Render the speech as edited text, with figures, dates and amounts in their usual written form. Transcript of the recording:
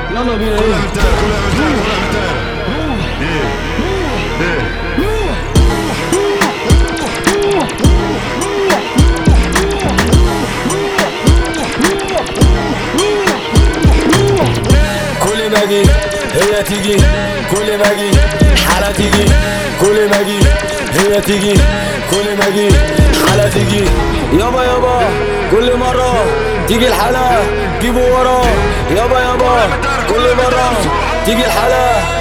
يلا بينا. كلها مفتاح كلها مفتاح كلها مفتاح. ايه ايه كل ما اجي هي تيجي، كل ما اجي حالة تيجي، كل ما اجي هي تيجي، كل ما اجي حالة تيجي. يابا يابا كل مرة تيجي الحالة جيبوا ورا، يابا يابا كل مرة تيجي الحالة